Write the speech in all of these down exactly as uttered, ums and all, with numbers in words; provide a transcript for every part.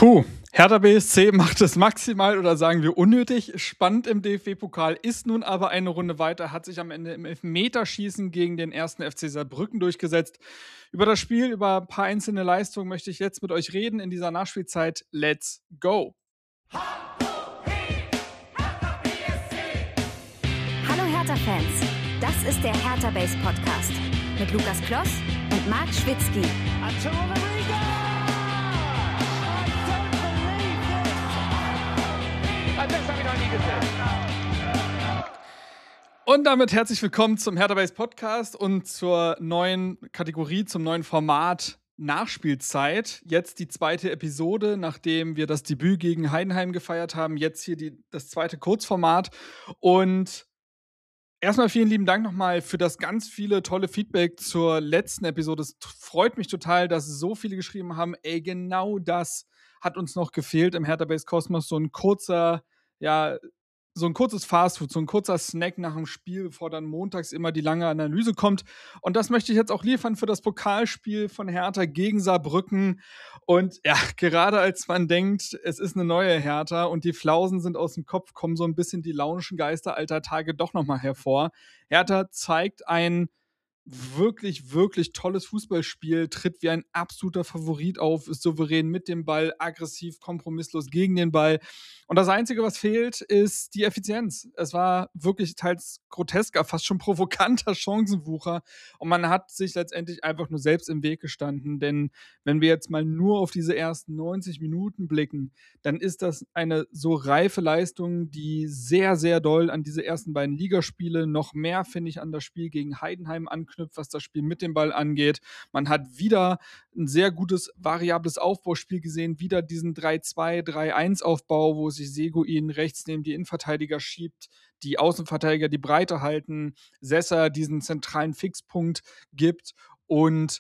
Puh, Hertha B S C macht es maximal oder sagen wir unnötig spannend im D F B-Pokal, ist nun aber eine Runde weiter, hat sich am Ende im Elfmeterschießen gegen den ersten F C Saarbrücken durchgesetzt. Über das Spiel, über ein paar einzelne Leistungen möchte ich jetzt mit euch reden in dieser Nachspielzeit. Let's go! Hallo Hertha-Fans, das ist der Hertha Base Podcast mit Lukas Kloss und Marc Schwitzky. Und damit herzlich willkommen zum Hertha Base Podcast und zur neuen Kategorie, zum neuen Format Nachspielzeit. Jetzt die zweite Episode, nachdem wir das Debüt gegen Heidenheim gefeiert haben. Jetzt hier die, das zweite Kurzformat. Und erstmal vielen lieben Dank nochmal für das ganz viele tolle Feedback zur letzten Episode. Es freut mich total, dass so viele geschrieben haben, ey, genau das hat uns noch gefehlt im Hertha Base Kosmos. So ein kurzer, ja, so ein kurzes Fastfood, so ein kurzer Snack nach dem Spiel, bevor dann montags immer die lange Analyse kommt. Und das möchte ich jetzt auch liefern für das Pokalspiel von Hertha gegen Saarbrücken. Und ja, gerade als man denkt, es ist eine neue Hertha und die Flausen sind aus dem Kopf, kommen so ein bisschen die launischen Geister alter Tage doch nochmal hervor. Hertha zeigt ein wirklich, wirklich tolles Fußballspiel, tritt wie ein absoluter Favorit auf, ist souverän mit dem Ball, aggressiv, kompromisslos gegen den Ball. Und das Einzige, was fehlt, ist die Effizienz. Es war wirklich teils grotesker, fast schon provokanter Chancenwucher. Und man hat sich letztendlich einfach nur selbst im Weg gestanden. Denn wenn wir jetzt mal nur auf diese ersten neunzig Minuten blicken, dann ist das eine so reife Leistung, die sehr, sehr doll an diese ersten beiden Ligaspiele, noch mehr, finde ich, an das Spiel gegen Heidenheim anknüpft, was das Spiel mit dem Ball angeht. Man hat wieder ein sehr gutes, variables Aufbauspiel gesehen, wieder diesen drei zwei, drei eins Aufbau, wo sich Seguin rechts neben die Innenverteidiger schiebt, die Außenverteidiger die Breite halten, Sessa diesen zentralen Fixpunkt gibt und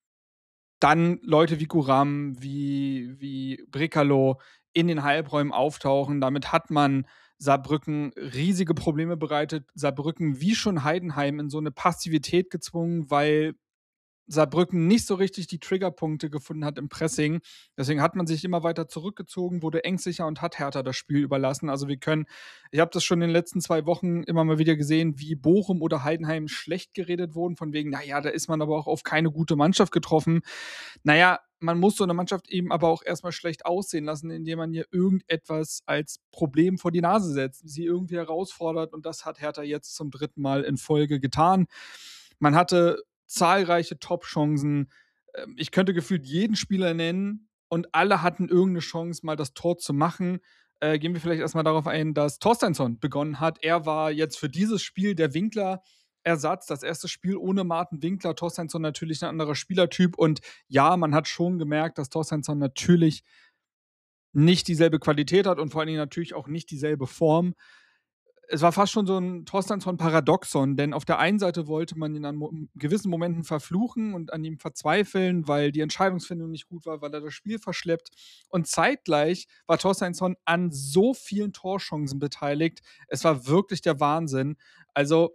dann Leute wie Guram, wie, wie Brekalo in den Halbräumen auftauchen. Damit hat man Saarbrücken riesige Probleme bereitet. Saarbrücken wie schon Heidenheim in so eine Passivität gezwungen, weil Saarbrücken nicht so richtig die Triggerpunkte gefunden hat im Pressing. Deswegen hat man sich immer weiter zurückgezogen, wurde ängstlicher und hat Hertha das Spiel überlassen. Also wir können, ich habe das schon in den letzten zwei Wochen immer mal wieder gesehen, wie Bochum oder Heidenheim schlecht geredet wurden, von wegen, naja, da ist man aber auch auf keine gute Mannschaft getroffen. Naja, man muss so eine Mannschaft eben aber auch erstmal schlecht aussehen lassen, indem man ihr irgendetwas als Problem vor die Nase setzt, sie irgendwie herausfordert, und das hat Hertha jetzt zum dritten Mal in Folge getan. Man hatte zahlreiche Top-Chancen. Ich könnte gefühlt jeden Spieler nennen und alle hatten irgendeine Chance, mal das Tor zu machen. Äh, gehen wir vielleicht erstmal darauf ein, dass Torsteinsson begonnen hat. Er war jetzt für dieses Spiel der Winkler-Ersatz. Das erste Spiel ohne Martin Winkler. Torsteinsson natürlich ein anderer Spielertyp. Und ja, man hat schon gemerkt, dass Torsteinsson natürlich nicht dieselbe Qualität hat und vor allen Dingen natürlich auch nicht dieselbe Form. Es war fast schon so ein Torsteinsson-Paradoxon, denn auf der einen Seite wollte man ihn an mo- gewissen Momenten verfluchen und an ihm verzweifeln, weil die Entscheidungsfindung nicht gut war, weil er das Spiel verschleppt. Und zeitgleich war Torsteinsson an so vielen Torchancen beteiligt. Es war wirklich der Wahnsinn. Also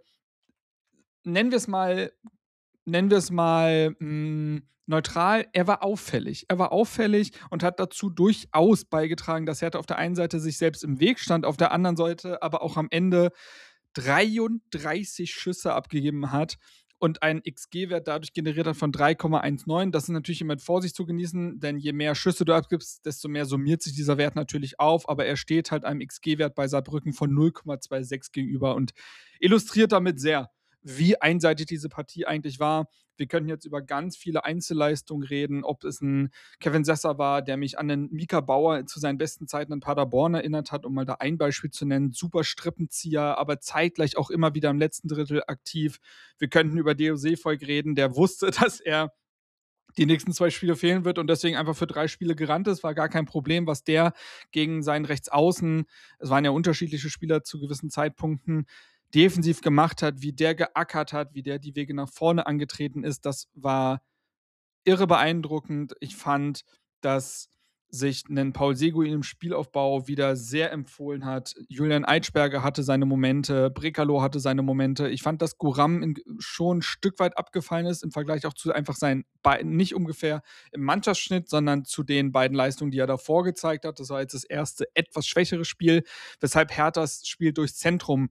nennen wir es mal nennen wir es mal mh, neutral, er war auffällig. Er war auffällig und hat dazu durchaus beigetragen, dass Hertha auf der einen Seite sich selbst im Weg stand, auf der anderen Seite aber auch am Ende dreiunddreißig Schüsse abgegeben hat und einen X G-Wert dadurch generiert hat von drei Komma neunzehn. Das ist natürlich immer mit Vorsicht zu genießen, denn je mehr Schüsse du abgibst, desto mehr summiert sich dieser Wert natürlich auf, aber er steht halt einem X G-Wert bei Saarbrücken von null Komma sechsundzwanzig gegenüber und illustriert damit sehr, wie einseitig diese Partie eigentlich war. Wir können jetzt über ganz viele Einzelleistungen reden, ob es ein Kevin Sessa war, der mich an den Mika Bauer zu seinen besten Zeiten in Paderborn erinnert hat, um mal da ein Beispiel zu nennen. Super Strippenzieher, aber zeitgleich auch immer wieder im letzten Drittel aktiv. Wir könnten über Deo Seevolk reden, der wusste, dass er die nächsten zwei Spiele fehlen wird und deswegen einfach für drei Spiele gerannt ist, war gar kein Problem, was der gegen seinen Rechtsaußen, es waren ja unterschiedliche Spieler zu gewissen Zeitpunkten, defensiv gemacht hat, wie der geackert hat, wie der die Wege nach vorne angetreten ist, das war irre beeindruckend. Ich fand, dass sich einen Paul Seguin im Spielaufbau wieder sehr empfohlen hat. Julian Eitschberger hatte seine Momente, Brekalo hatte seine Momente. Ich fand, dass Guram in, schon ein Stück weit abgefallen ist im Vergleich auch zu einfach seinen beiden, nicht ungefähr im Mannschaftsschnitt, sondern zu den beiden Leistungen, die er davor gezeigt hat. Das war jetzt das erste etwas schwächere Spiel, weshalb Herthas Spiel durchs Zentrum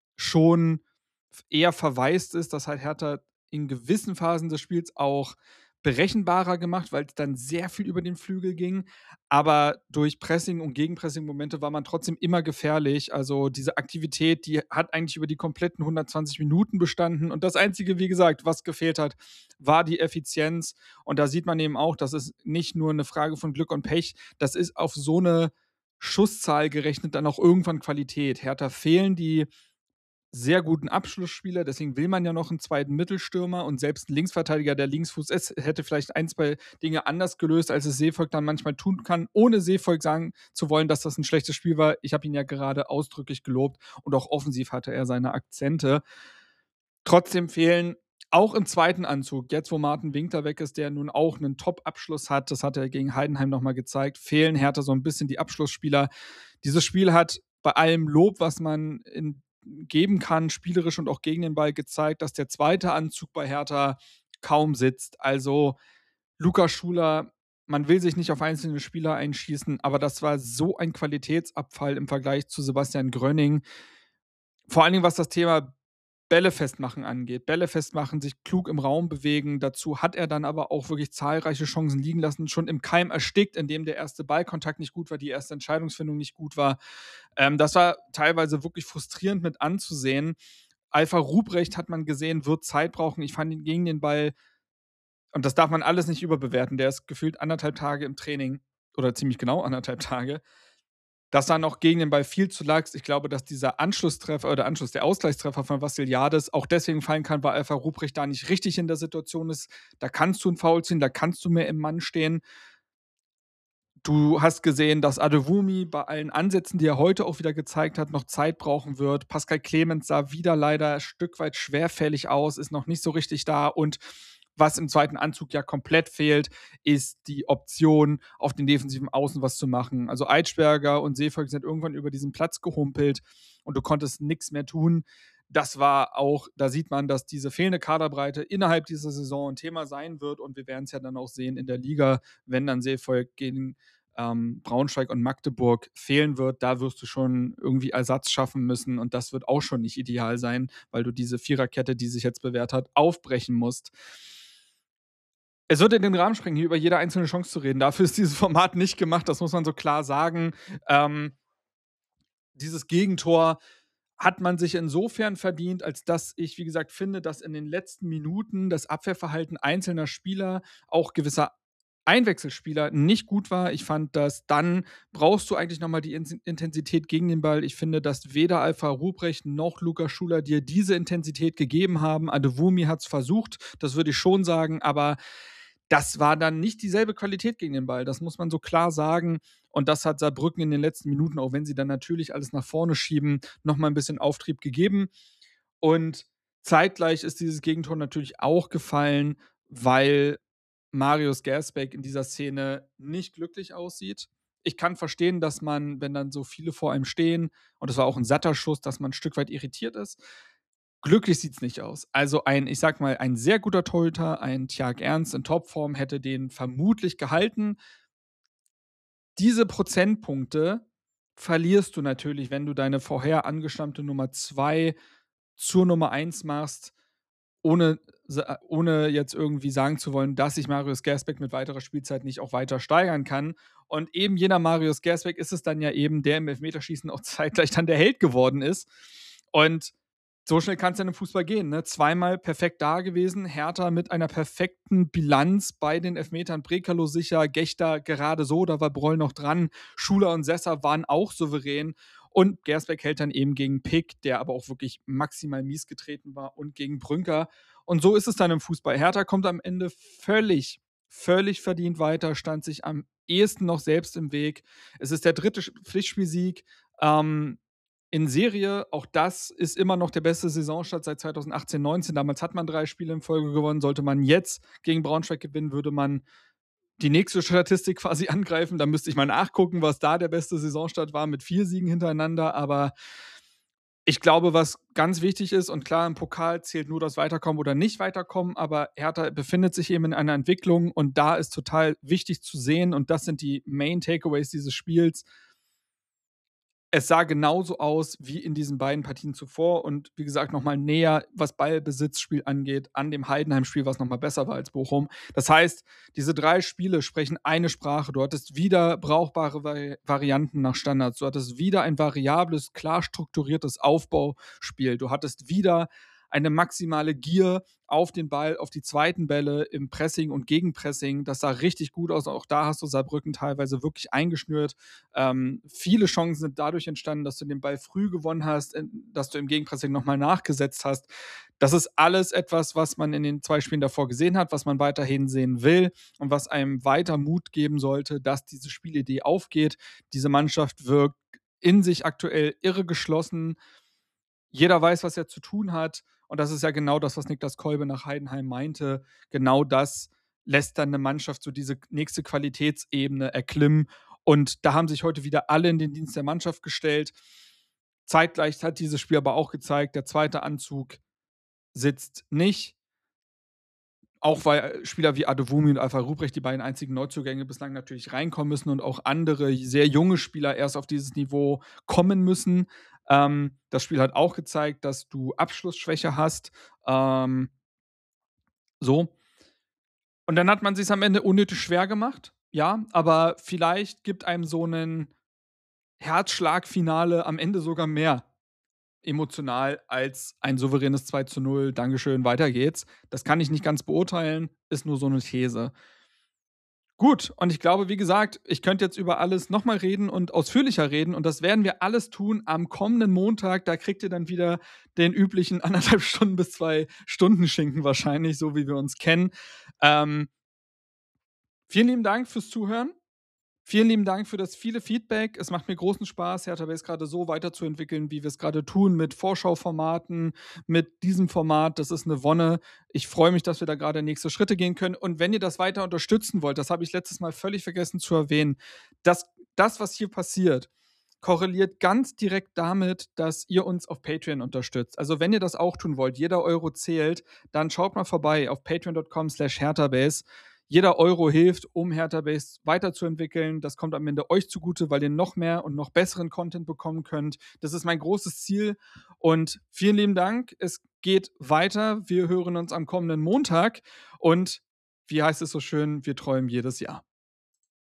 schon eher verwaist ist. Das hat Hertha in gewissen Phasen des Spiels auch berechenbarer gemacht, weil es dann sehr viel über den Flügel ging. Aber durch Pressing und Gegenpressing-Momente war man trotzdem immer gefährlich. Also diese Aktivität, die hat eigentlich über die kompletten hundertzwanzig Minuten bestanden. Und das Einzige, wie gesagt, was gefehlt hat, war die Effizienz. Und da sieht man eben auch, das ist nicht nur eine Frage von Glück und Pech, das ist auf so eine Schusszahl gerechnet dann auch irgendwann Qualität. Hertha fehlen die sehr guten Abschlussspieler, deswegen will man ja noch einen zweiten Mittelstürmer und selbst ein Linksverteidiger, der Linksfuß ist, hätte vielleicht ein, zwei Dinge anders gelöst, als es Seevolk dann manchmal tun kann, ohne Seevolk sagen zu wollen, dass das ein schlechtes Spiel war. Ich habe ihn ja gerade ausdrücklich gelobt und auch offensiv hatte er seine Akzente. Trotzdem fehlen auch im zweiten Anzug, jetzt wo Martin Winkler weg ist, der nun auch einen Top-Abschluss hat, das hat er gegen Heidenheim nochmal gezeigt, fehlen Hertha so ein bisschen die Abschlussspieler. Dieses Spiel hat bei allem Lob, was man in geben kann, spielerisch und auch gegen den Ball gezeigt, dass der zweite Anzug bei Hertha kaum sitzt. Also Lukas Schuler, man will sich nicht auf einzelne Spieler einschießen, aber das war so ein Qualitätsabfall im Vergleich zu Sebastian Grönning. Vor allen Dingen, was das Thema Bälle festmachen angeht. Bälle festmachen, sich klug im Raum bewegen. Dazu hat er dann aber auch wirklich zahlreiche Chancen liegen lassen, schon im Keim erstickt, indem der erste Ballkontakt nicht gut war, die erste Entscheidungsfindung nicht gut war. Ähm, das war teilweise wirklich frustrierend mit anzusehen. Alpha Ruprecht hat man gesehen, wird Zeit brauchen. Ich fand ihn gegen den Ball, und das darf man alles nicht überbewerten, der ist gefühlt anderthalb Tage im Training oder ziemlich genau anderthalb Tage. Das sah noch gegen den Ball viel zu lax. Ich glaube, dass dieser Anschlusstreffer oder Anschluss, der Ausgleichstreffer von Vassiliades auch deswegen fallen kann, weil Alpha Ruprecht da nicht richtig in der Situation ist. Da kannst du ein Foul ziehen, da kannst du mehr im Mann stehen. Du hast gesehen, dass Adewumi bei allen Ansätzen, die er heute auch wieder gezeigt hat, noch Zeit brauchen wird. Pascal Clemens sah wieder leider ein Stück weit schwerfällig aus, ist noch nicht so richtig da. Und was im zweiten Anzug ja komplett fehlt, ist die Option, auf den defensiven Außen was zu machen. Also Eitschberger und Seevolk sind irgendwann über diesen Platz gehumpelt und du konntest nichts mehr tun. Das war auch, da sieht man, dass diese fehlende Kaderbreite innerhalb dieser Saison ein Thema sein wird und wir werden es ja dann auch sehen in der Liga, wenn dann Seevolk gegen ähm, Braunschweig und Magdeburg fehlen wird, da wirst du schon irgendwie Ersatz schaffen müssen und das wird auch schon nicht ideal sein, weil du diese Viererkette, die sich jetzt bewährt hat, aufbrechen musst. Es wird in den Rahmen sprengen, hier über jede einzelne Chance zu reden. Dafür ist dieses Format nicht gemacht, das muss man so klar sagen. Ähm, dieses Gegentor hat man sich insofern verdient, als dass ich, wie gesagt, finde, dass in den letzten Minuten das Abwehrverhalten einzelner Spieler, auch gewisser Einwechselspieler, nicht gut war. Ich fand, dass dann brauchst du eigentlich nochmal die In- Intensität gegen den Ball. Ich finde, dass weder Alpha Ruprecht noch Lukas Schuler dir diese Intensität gegeben haben. Adewumi hat es versucht, das würde ich schon sagen, aber das war dann nicht dieselbe Qualität gegen den Ball. Das muss man so klar sagen. Und das hat Saarbrücken in den letzten Minuten, auch wenn sie dann natürlich alles nach vorne schieben, nochmal ein bisschen Auftrieb gegeben. Und zeitgleich ist dieses Gegentor natürlich auch gefallen, weil Marius Gersbeck in dieser Szene nicht glücklich aussieht. Ich kann verstehen, dass man, wenn dann so viele vor einem stehen, und es war auch ein satter Schuss, dass man ein Stück weit irritiert ist. Glücklich sieht's nicht aus. Also ein, ich sag mal, ein sehr guter Torhüter, ein Tjark Ernst in Topform hätte den vermutlich gehalten. Diese Prozentpunkte verlierst du natürlich, wenn du deine vorher angestammte Nummer zwei zur Nummer eins machst, ohne, ohne jetzt irgendwie sagen zu wollen, dass sich Marius Gersbeck mit weiterer Spielzeit nicht auch weiter steigern kann. Und eben jener Marius Gersbeck ist es dann ja eben, der im Elfmeterschießen auch zeitgleich dann der Held geworden ist. Und so schnell kann es ja im Fußball gehen. Ne? Zweimal perfekt da gewesen. Hertha mit einer perfekten Bilanz bei den Elfmetern. Brekalo sicher, Gechter gerade so, da war Broll noch dran. Schuler und Sessa waren auch souverän. Und Gersbeck hält dann eben gegen Pick, der aber auch wirklich maximal mies getreten war, und gegen Brünker. Und so ist es dann im Fußball. Hertha kommt am Ende völlig, völlig verdient weiter, stand sich am ehesten noch selbst im Weg. Es ist der dritte Pflichtspielsieg. Ähm, in Serie, auch das ist immer noch der beste Saisonstart seit zweitausendachtzehn neunzehn. Damals hat man drei Spiele in Folge gewonnen. Sollte man jetzt gegen Braunschweig gewinnen, würde man die nächste Statistik quasi angreifen. Da müsste ich mal nachgucken, was da der beste Saisonstart war mit vier Siegen hintereinander. Aber ich glaube, was ganz wichtig ist, und klar, im Pokal zählt nur das Weiterkommen oder nicht Weiterkommen, aber Hertha befindet sich eben in einer Entwicklung und da ist total wichtig zu sehen, und das sind die Main Takeaways dieses Spiels. Es sah genauso aus wie in diesen beiden Partien zuvor und wie gesagt nochmal näher, was Ballbesitzspiel angeht, an dem Heidenheim-Spiel, was nochmal besser war als Bochum. Das heißt, diese drei Spiele sprechen eine Sprache. Du hattest wieder brauchbare Vari- Varianten nach Standards. Du hattest wieder ein variables, klar strukturiertes Aufbauspiel. Du hattest wieder eine maximale Gier auf den Ball, auf die zweiten Bälle im Pressing und Gegenpressing. Das sah richtig gut aus. Auch da hast du Saarbrücken teilweise wirklich eingeschnürt. Ähm, viele Chancen sind dadurch entstanden, dass du den Ball früh gewonnen hast, dass du im Gegenpressing nochmal nachgesetzt hast. Das ist alles etwas, was man in den zwei Spielen davor gesehen hat, was man weiterhin sehen will und was einem weiter Mut geben sollte, dass diese Spielidee aufgeht. Diese Mannschaft wirkt in sich aktuell irre geschlossen. Jeder weiß, was er zu tun hat. Und das ist ja genau das, was Niklas Kolbe nach Heidenheim meinte. Genau das lässt dann eine Mannschaft so diese nächste Qualitätsebene erklimmen. Und da haben sich heute wieder alle in den Dienst der Mannschaft gestellt. Zeitgleich hat dieses Spiel aber auch gezeigt, der zweite Anzug sitzt nicht. Auch weil Spieler wie Adewumi und Alpha Ruprecht, die beiden einzigen Neuzugänge, bislang natürlich reinkommen müssen und auch andere sehr junge Spieler erst auf dieses Niveau kommen müssen. Ähm, das Spiel hat auch gezeigt, dass du Abschlussschwäche hast. Ähm, so. Und dann hat man sich am Ende unnötig schwer gemacht. Ja, aber vielleicht gibt einem so ein Herzschlagfinale am Ende sogar mehr emotional als ein souveränes zwei zu null. Dankeschön, weiter geht's. Das kann ich nicht ganz beurteilen, ist nur so eine These. Gut, und ich glaube, wie gesagt, ich könnte jetzt über alles nochmal reden und ausführlicher reden und das werden wir alles tun am kommenden Montag. Da kriegt ihr dann wieder den üblichen anderthalb Stunden bis zwei Stunden Schinken wahrscheinlich, so wie wir uns kennen. Ähm, vielen lieben Dank fürs Zuhören. Vielen lieben Dank für das viele Feedback. Es macht mir großen Spaß, Hertha Base gerade so weiterzuentwickeln, wie wir es gerade tun, mit Vorschauformaten, mit diesem Format. Das ist eine Wonne. Ich freue mich, dass wir da gerade nächste Schritte gehen können. Und wenn ihr das weiter unterstützen wollt, das habe ich letztes Mal völlig vergessen zu erwähnen, dass das, was hier passiert, korreliert ganz direkt damit, dass ihr uns auf Patreon unterstützt. Also wenn ihr das auch tun wollt, jeder Euro zählt, dann schaut mal vorbei auf patreon.com slash herthabase. Jeder Euro hilft, um Hertha Base weiterzuentwickeln. Das kommt am Ende euch zugute, weil ihr noch mehr und noch besseren Content bekommen könnt. Das ist mein großes Ziel. Und vielen lieben Dank. Es geht weiter. Wir hören uns am kommenden Montag. Und wie heißt es so schön? Wir träumen jedes Jahr.